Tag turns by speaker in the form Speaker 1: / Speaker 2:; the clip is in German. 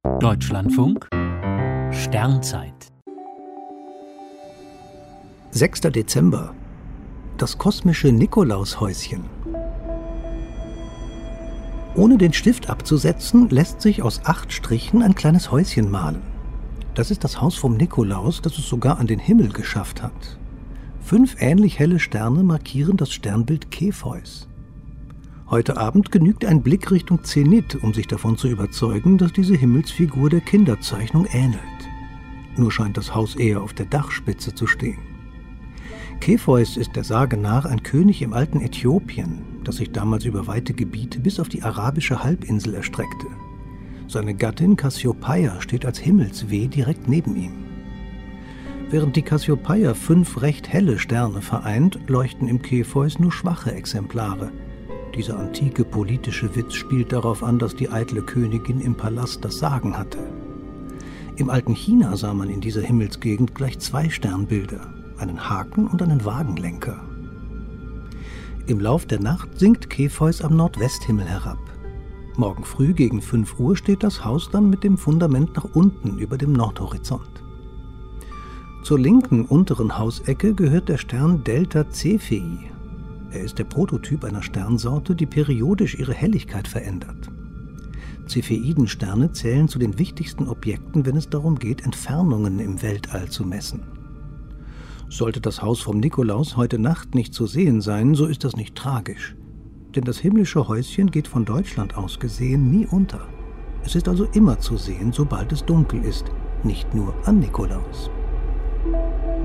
Speaker 1: Deutschlandfunk Sternzeit
Speaker 2: 6. Dezember. Das kosmische Nikolaushäuschen. Ohne den Stift abzusetzen, lässt sich aus 8 Strichen ein kleines Häuschen malen. Das ist das Haus vom Nikolaus, das es sogar an den Himmel geschafft hat. 5 ähnlich helle Sterne markieren das Sternbild Kepheus. Heute Abend genügt ein Blick Richtung Zenit, um sich davon zu überzeugen, dass diese Himmelsfigur der Kinderzeichnung ähnelt. Nur scheint das Haus eher auf der Dachspitze zu stehen. Kepheus ist der Sage nach ein König im alten Äthiopien, das sich damals über weite Gebiete bis auf die arabische Halbinsel erstreckte. Seine Gattin Kassiopeia steht als Himmelsweh direkt neben ihm. Während die Kassiopeia 5 recht helle Sterne vereint, leuchten im Kepheus nur schwache Exemplare. Dieser antike politische Witz spielt darauf an, dass die eitle Königin im Palast das Sagen hatte. Im alten China sah man in dieser Himmelsgegend gleich 2 Sternbilder, einen Haken und einen Wagenlenker. Im Lauf der Nacht sinkt Kepheus am Nordwesthimmel herab. Morgen früh gegen 5 Uhr steht das Haus dann mit dem Fundament nach unten über dem Nordhorizont. Zur linken unteren Hausecke gehört der Stern Delta Cephei. Er ist der Prototyp einer Sternsorte, die periodisch ihre Helligkeit verändert. Cepheidensterne zählen zu den wichtigsten Objekten, wenn es darum geht, Entfernungen im Weltall zu messen. Sollte das Haus vom Nikolaus heute Nacht nicht zu sehen sein, so ist das nicht tragisch. Denn das himmlische Häuschen geht von Deutschland aus gesehen nie unter. Es ist also immer zu sehen, sobald es dunkel ist, nicht nur an Nikolaus.